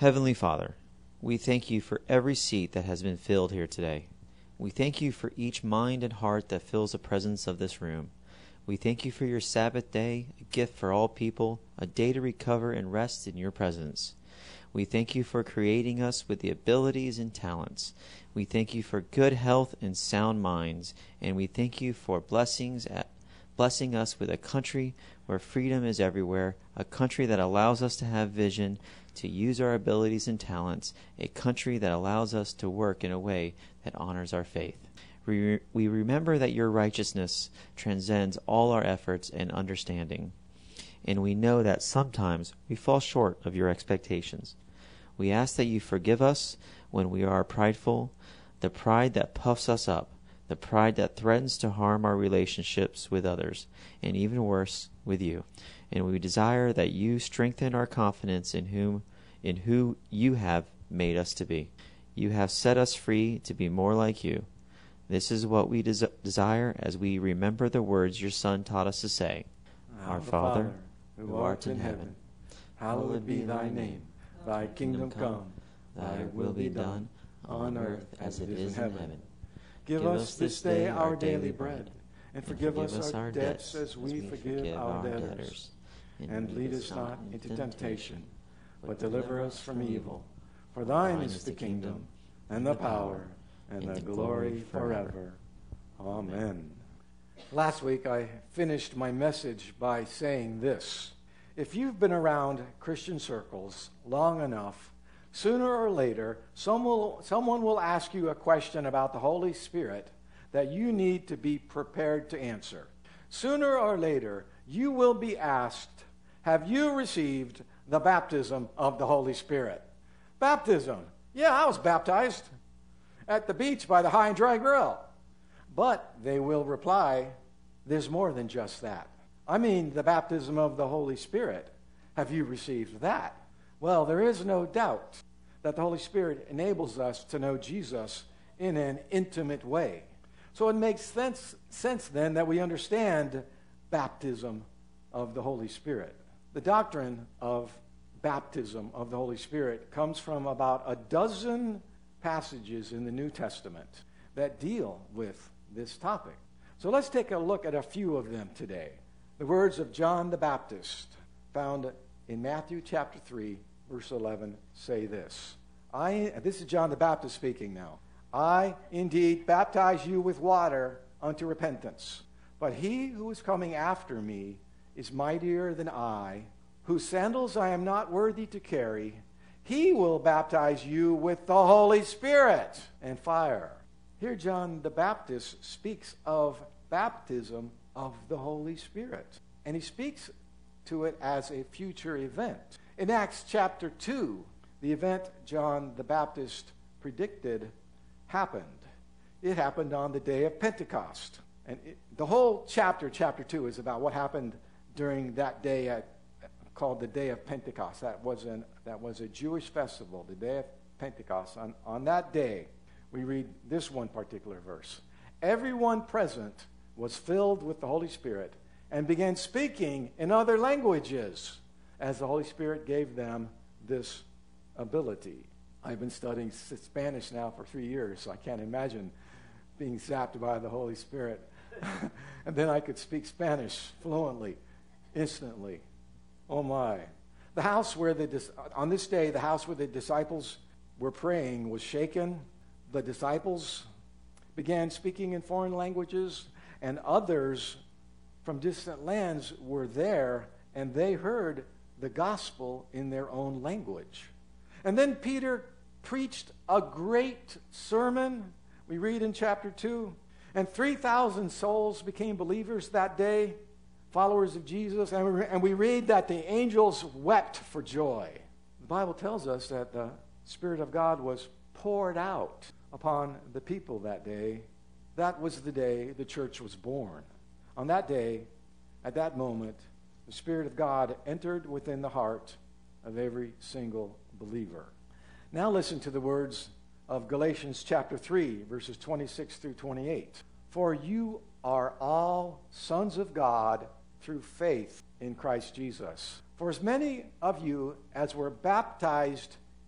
Heavenly Father, we thank you for every seat that has been filled here today. We thank you for each mind and heart that fills the presence of this room. We thank you for your Sabbath day, a gift for all people, a day to recover and rest in your presence. We thank you for creating us with the abilities and talents. We thank you for good health and sound minds, and we thank you for blessing us with a country where freedom is everywhere, a country that allows us to have vision, to use our abilities and talents, a country that allows us to work in a way that honors our faith. We remember that your righteousness transcends all our efforts and understanding, and we know that sometimes we fall short of your expectations. We ask that you forgive us when we are prideful, the pride that puffs us up, the pride that threatens to harm our relationships with others, and even worse, with you. And we desire that you strengthen our confidence in who you have made us to be. You have set us free to be more like you. This is what we desire as we remember the words your Son taught us to say. Our Father, who art in heaven, hallowed be thy name. Thy kingdom come, thy will be done, on earth as it is in heaven. Give us this day our daily bread, and forgive us our debts as we forgive our debtors. And lead us not into temptation, but deliver us from evil. For thine is the kingdom, and the power, and the glory forever. Amen. Last week I finished my message by saying this. If you've been around Christian circles long enough, sooner or later, someone will ask you a question about the Holy Spirit that you need to be prepared to answer. Sooner or later, you will be asked, have you received the baptism of the Holy Spirit? Baptism. Yeah, I was baptized at the beach by the High and Dry Grill. But they will reply, there's more than just that. I mean, the baptism of the Holy Spirit. Have you received that? Well, there is no doubt that the Holy Spirit enables us to know Jesus in an intimate way. So it makes sense then that we understand baptism of the Holy Spirit. The doctrine of baptism of the Holy Spirit comes from about a dozen passages in the New Testament that deal with this topic. So let's take a look at a few of them today. The words of John the Baptist, found in Matthew chapter 3, verse 11, say this. This is John the Baptist speaking now. I indeed baptize you with water unto repentance, but he who is coming after me is mightier than I, whose sandals I am not worthy to carry. He will baptize you with the Holy Spirit and fire. Here John the Baptist speaks of baptism of the Holy Spirit, and he speaks to it as a future event. In Acts chapter 2, the event John the Baptist predicted happened. It happened on the day of Pentecost. And the whole chapter 2, is about what happened during that day called the Day of Pentecost. That was a Jewish festival, the Day of Pentecost. On that day, we read this one particular verse. Everyone present was filled with the Holy Spirit and began speaking in other languages as the Holy Spirit gave them this ability. I've been studying Spanish now for 3 years, so I can't imagine being zapped by the Holy Spirit. And then I could speak Spanish fluently, instantly. Oh my. On this day, the house where the disciples were praying was shaken. The disciples began speaking in foreign languages, and others from distant lands were there, and they heard the gospel in their own language. And then Peter preached a great sermon, we read in chapter 2, and 3,000 souls became believers that day, followers of Jesus, and we read that the angels wept for joy. The Bible tells us that the Spirit of God was poured out upon the people that day. That was the day the church was born. On that day, at that moment, the Spirit of God entered within the heart of every single believer. Now listen to the words of Galatians chapter 3, verses 26 through 28. For you are all sons of God through faith in Christ Jesus. For as many of you as were baptized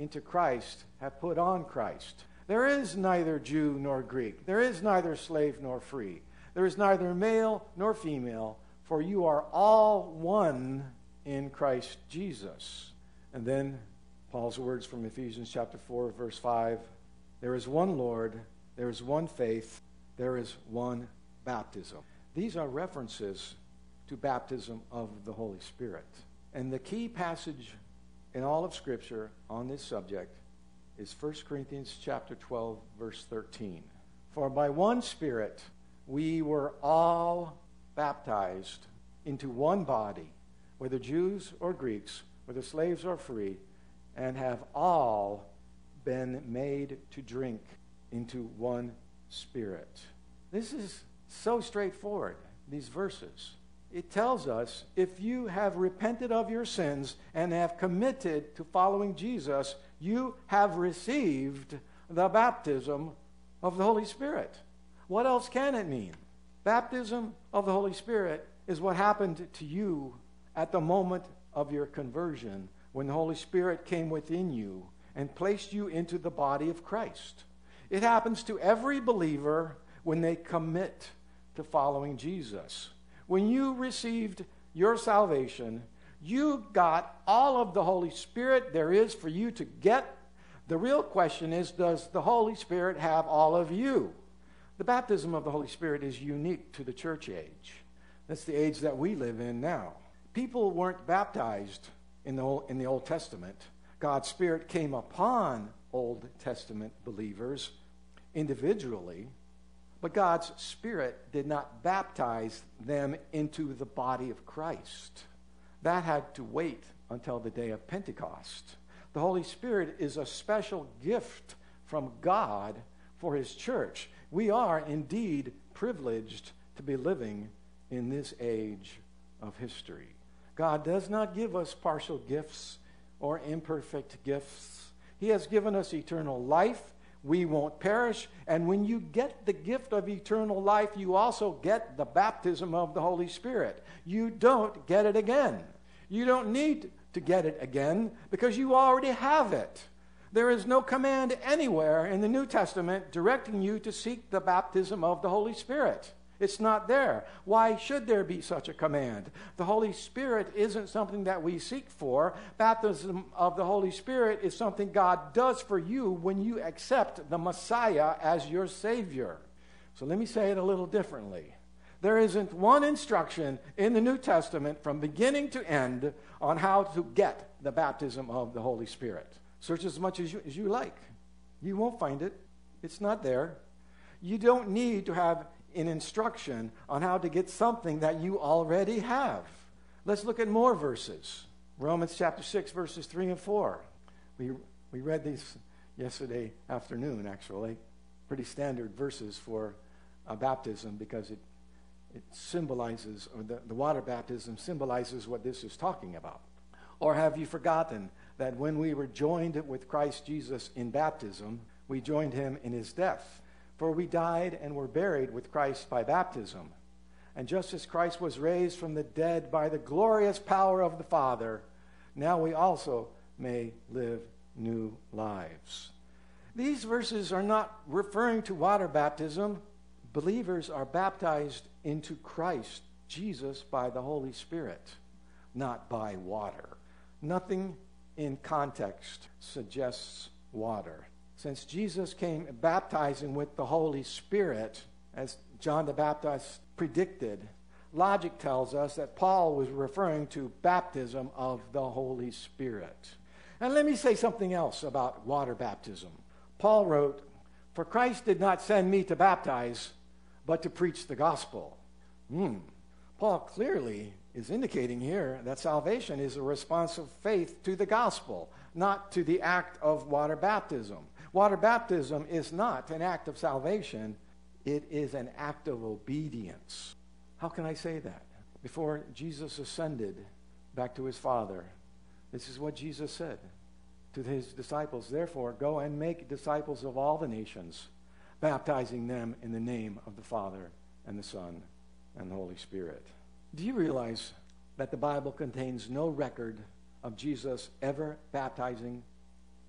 into Christ have put on Christ. There is neither Jew nor Greek. There is neither slave nor free. There is neither male nor female, for you are all one in Christ Jesus. And then Paul's words from Ephesians chapter 4, verse 5. There is one Lord, there is one faith, there is one baptism. These are references to baptism of the Holy Spirit. And the key passage in all of Scripture on this subject is 1 Corinthians chapter 12, verse 13. For by one Spirit we were all baptized into one body, whether Jews or Greeks, whether slaves or free, and have all been made to drink into one Spirit. This is so straightforward, these verses. It tells us if you have repented of your sins and have committed to following Jesus, you have received the baptism of the Holy Spirit. What else can it mean? Baptism of the Holy Spirit is what happened to you at the moment of your conversion, when the Holy Spirit came within you and placed you into the body of Christ. It happens to every believer when they commit to following Jesus. When you received your salvation, you got all of the Holy Spirit there is for you to get. The real question is, does the Holy Spirit have all of you? The baptism of the Holy Spirit is unique to the church age. That's the age that we live in now. People weren't baptized in the Old Testament. God's Spirit came upon Old Testament believers individually, but God's Spirit did not baptize them into the body of Christ. That had to wait until the day of Pentecost. The Holy Spirit is a special gift from God for His church. We are indeed privileged to be living in this age of history. God does not give us partial gifts or imperfect gifts. He has given us eternal life. We won't perish. And when you get the gift of eternal life, you also get the baptism of the Holy Spirit. You don't get it again. You don't need to get it again because you already have it. There is no command anywhere in the New Testament directing you to seek the baptism of the Holy Spirit. It's not there. Why should there be such a command? The Holy Spirit isn't something that we seek for. Baptism of the Holy Spirit is something God does for you when you accept the Messiah as your Savior. So let me say it a little differently. There isn't one instruction in the New Testament from beginning to end on how to get the baptism of the Holy Spirit. Search as much as you like. You won't find it. It's not there. You don't need to have an instruction on how to get something that you already have. Let's look at more verses. Romans chapter 6, verses 3 and 4. We read these yesterday afternoon, actually. Pretty standard verses for baptism because it symbolizes, or the water baptism symbolizes what this is talking about. Or have you forgotten that when we were joined with Christ Jesus in baptism, we joined him in his death? For we died and were buried with Christ by baptism. And just as Christ was raised from the dead by the glorious power of the Father, now we also may live new lives. These verses are not referring to water baptism. Believers are baptized into Christ Jesus by the Holy Spirit, not by water. Nothing in context suggests water. Since Jesus came baptizing with the Holy Spirit, as John the Baptist predicted, logic tells us that Paul was referring to baptism of the Holy Spirit. And let me say something else about water baptism. Paul wrote, "For Christ did not send me to baptize, but to preach the gospel." Paul clearly is indicating here that salvation is a response of faith to the gospel, not to the act of water baptism. Water baptism is not an act of salvation. It is an act of obedience. How can I say that? Before Jesus ascended back to his Father, this is what Jesus said to his disciples. "Therefore, go and make disciples of all the nations, baptizing them in the name of the Father and the Son and the Holy Spirit." Do you realize that the Bible contains no record of Jesus ever baptizing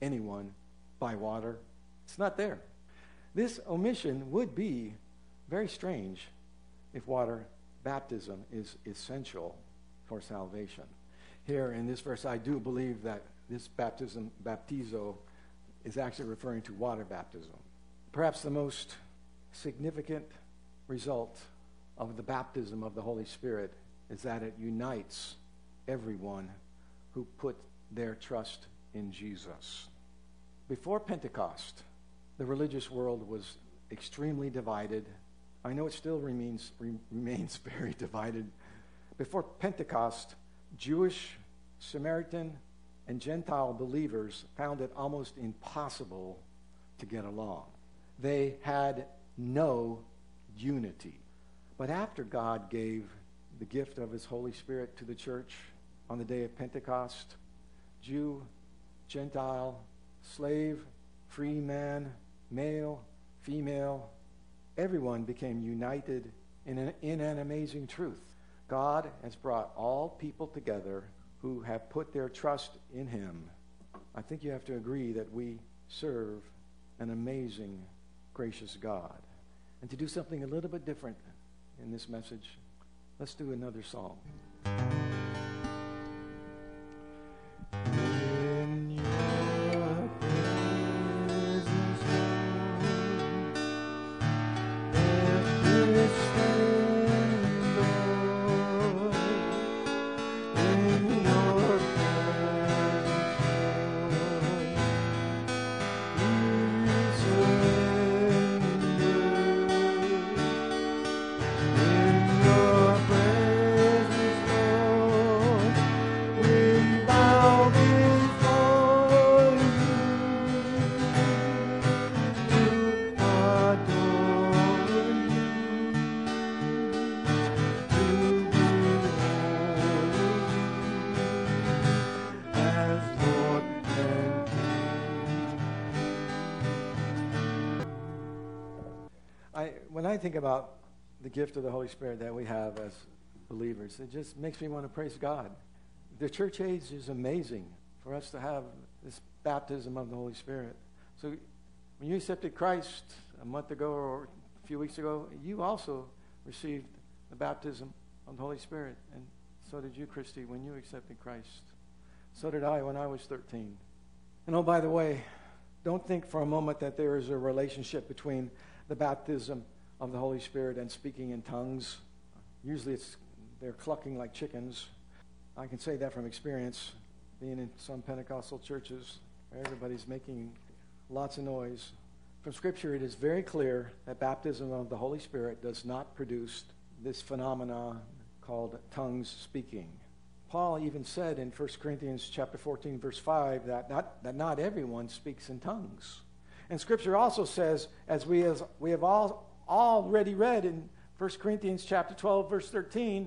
anyone by water. It's not there. This omission would be very strange if water baptism is essential for salvation. Here in this verse, I do believe that this baptism, baptizo, is actually referring to water baptism. Perhaps the most significant result of the baptism of the Holy Spirit is that it unites everyone who put their trust in Jesus. Before Pentecost, the religious world was extremely divided. I know it still remains very divided. Before Pentecost, Jewish, Samaritan, and Gentile believers found it almost impossible to get along. They had no unity. But after God gave the gift of his Holy Spirit to the church on the day of Pentecost, Jew, Gentile, slave, free man, male, female, everyone became united in an amazing truth. God has brought all people together who have put their trust in him. I think you have to agree that we serve an amazing, gracious God. And to do something a little bit different in this message, let's do another song. In your presence, Lord, there is strength, Lord. In your presence, Lord, we surrender. In your presence, Lord, we bow before you to adore you, to behold you as Lord and King. When I think about the gift of the Holy Spirit that we have as believers, it just makes me want to praise God. The church age is amazing for us to have this baptism of the Holy Spirit. So when you accepted Christ a month ago or a few weeks ago, you also received the baptism of the Holy Spirit. And so did you, Christy, when you accepted Christ. So did I when I was 13. And oh, by the way, don't think for a moment that there is a relationship between the baptism of the Holy Spirit and speaking in tongues. Usually they're clucking like chickens. I can say that from experience, being in some Pentecostal churches where everybody's making lots of noise. From Scripture, it is very clear that baptism of the Holy Spirit does not produce this phenomena called tongues speaking. Paul even said in 1 Corinthians chapter 14, verse 5, that not everyone speaks in tongues. And Scripture also says, as we have already read in 1 Corinthians chapter 12, verse 13,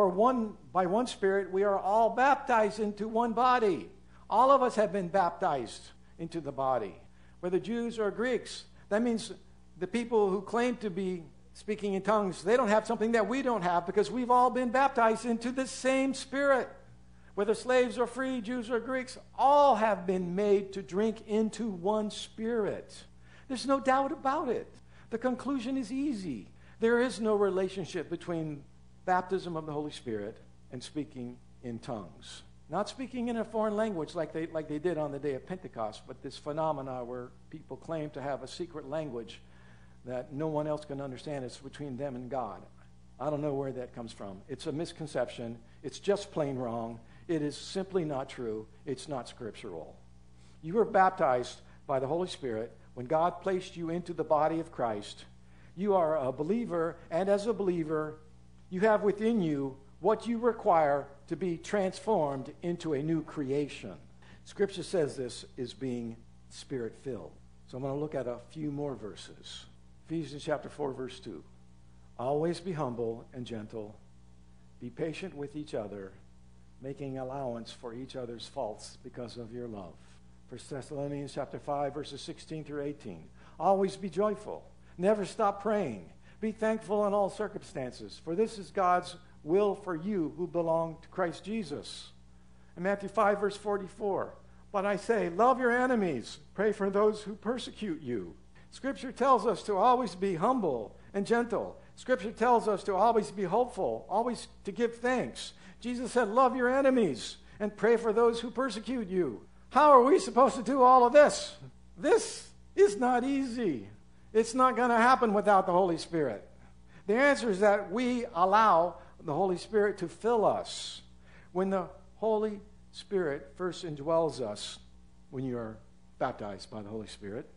by one Spirit we are all baptized into one body. All of us have been baptized into the body, whether Jews or Greeks. That means the people who claim to be speaking in tongues, they don't have something that we don't have, because we've all been baptized into the same Spirit. Whether slaves or free, Jews or Greeks, all have been made to drink into one Spirit. There's no doubt about it. The conclusion is easy. There is no relationship between baptism of the Holy Spirit and speaking in tongues. Not speaking in a foreign language like they did on the day of Pentecost, but this phenomena where people claim to have a secret language that no one else can understand. It's between them and God. I don't know where that comes from. It's a misconception. It's just plain wrong. It is simply not true. It's not scriptural. You were baptized by the Holy Spirit when God placed you into the body of Christ. You are a believer, and as a believer, you have within you what you require to be transformed into a new creation. Scripture says this is being Spirit-filled. So I'm going to look at a few more verses. Ephesians chapter 4, verse 2. Always be humble and gentle. Be patient with each other, making allowance for each other's faults because of your love. 1 Thessalonians chapter 5, verses 16 through 18. Always be joyful. Never stop praying. Be thankful in all circumstances, for this is God's will for you who belong to Christ Jesus. In Matthew 5, verse 44. But I say, love your enemies. Pray for those who persecute you. Scripture tells us to always be humble and gentle. Scripture tells us to always be hopeful, always to give thanks. Jesus said, love your enemies and pray for those who persecute you. How are we supposed to do all of this? This is not easy. It's not going to happen without the Holy Spirit. The answer is that we allow the Holy Spirit to fill us. When the Holy Spirit first indwells us, when you are baptized by the Holy Spirit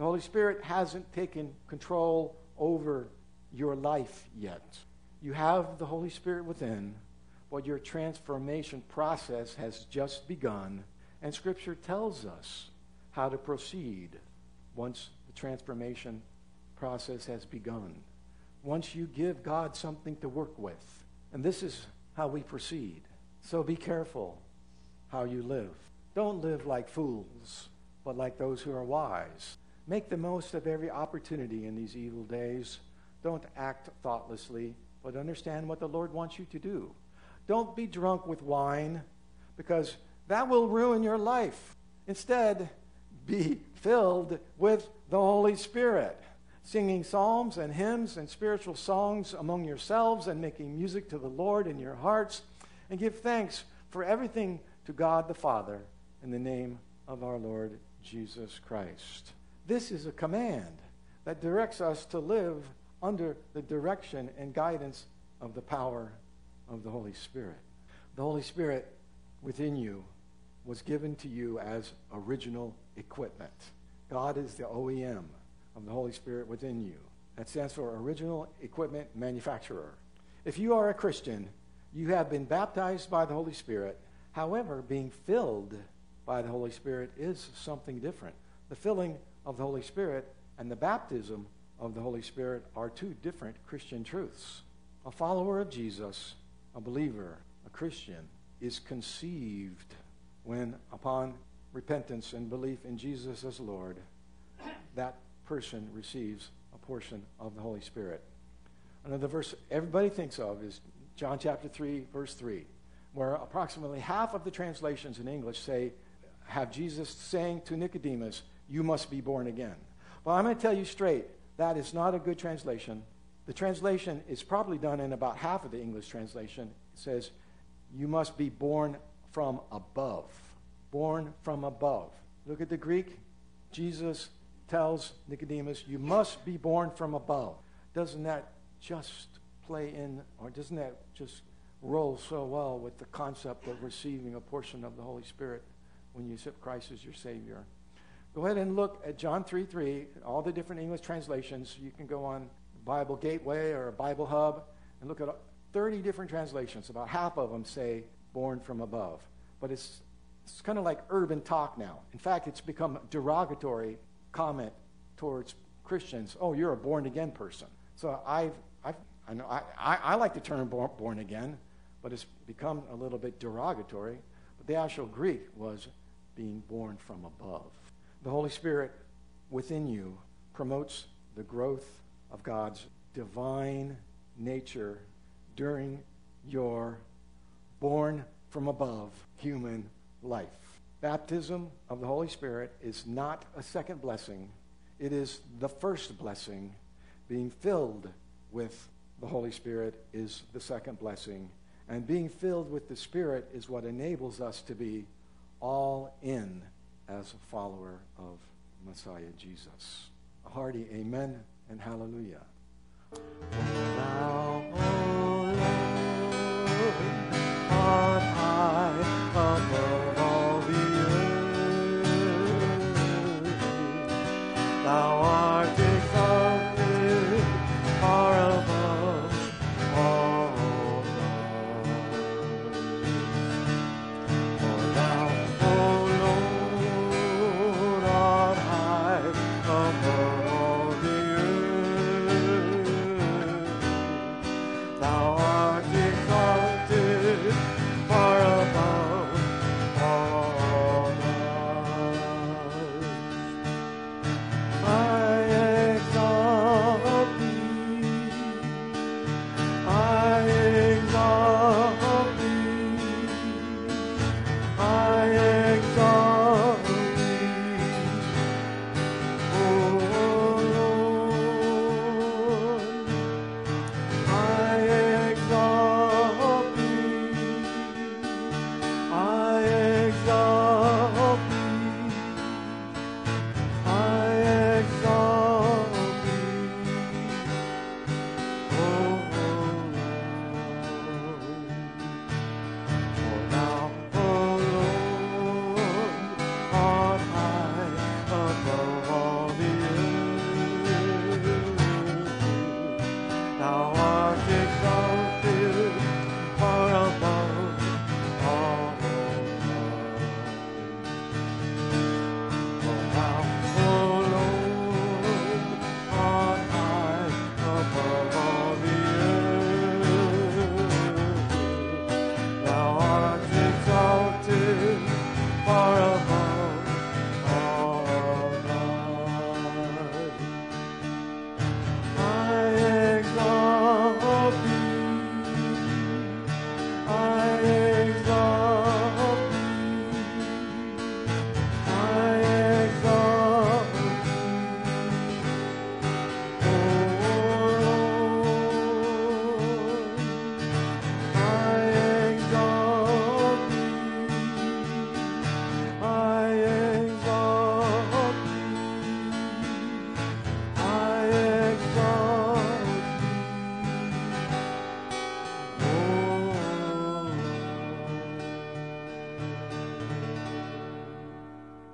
hasn't taken control over your life yet. You have the Holy Spirit within, but your transformation process has just begun, and Scripture tells us how to proceed once the transformation process has begun. Once you give God something to work with, and this is how we proceed. So be careful how you live. Don't live like fools, but like those who are wise. Make the most of every opportunity in these evil days. Don't act thoughtlessly, but understand what the Lord wants you to do. Don't be drunk with wine, because that will ruin your life. Instead, be filled with the Holy Spirit, singing psalms and hymns and spiritual songs among yourselves and making music to the Lord in your hearts, and give thanks for everything to God the Father in the name of our Lord Jesus Christ. This is a command that directs us to live under the direction and guidance of the power of the Holy Spirit. The Holy Spirit within you was given to you as original equipment. God is the OEM of the Holy Spirit within you. That stands for Original Equipment Manufacturer. If you are a Christian, you have been baptized by the Holy Spirit. However, being filled by the Holy Spirit is something different. The filling of the Holy Spirit and the baptism of the Holy Spirit are two different Christian truths. A follower of Jesus, a believer, a Christian, is conceived when, upon repentance and belief in Jesus as Lord, that person receives a portion of the Holy Spirit. Another verse everybody thinks of is John chapter 3, verse 3, where approximately half of the translations in English have Jesus saying to Nicodemus, you must be born again. Well, I'm going to tell you straight, that is not a good translation. The translation is probably done in about half of the English translation. It says, you must be born from above. Born from above. Look at the Greek. Jesus tells Nicodemus, you must be born from above. Doesn't that just play in, or doesn't that just roll so well with the concept of receiving a portion of the Holy Spirit when you accept Christ as your Savior? Go ahead and look at John 3:3, all the different English translations. You can go on Bible Gateway or Bible Hub and look at 30 different translations. About half of them say born from above. But it's kind of like urban talk now. In fact, it's become a derogatory comment towards Christians. Oh, you're a born-again person. So I like the term born again, but it's become a little bit derogatory. But the actual Greek was being born from above. The Holy Spirit within you promotes the growth of God's divine nature during your born from above human life. Baptism of the Holy Spirit is not a second blessing. It is the first blessing. Being filled with the Holy Spirit is the second blessing. And being filled with the Spirit is what enables us to be all in as a follower of Messiah Jesus. A hearty amen and hallelujah. Now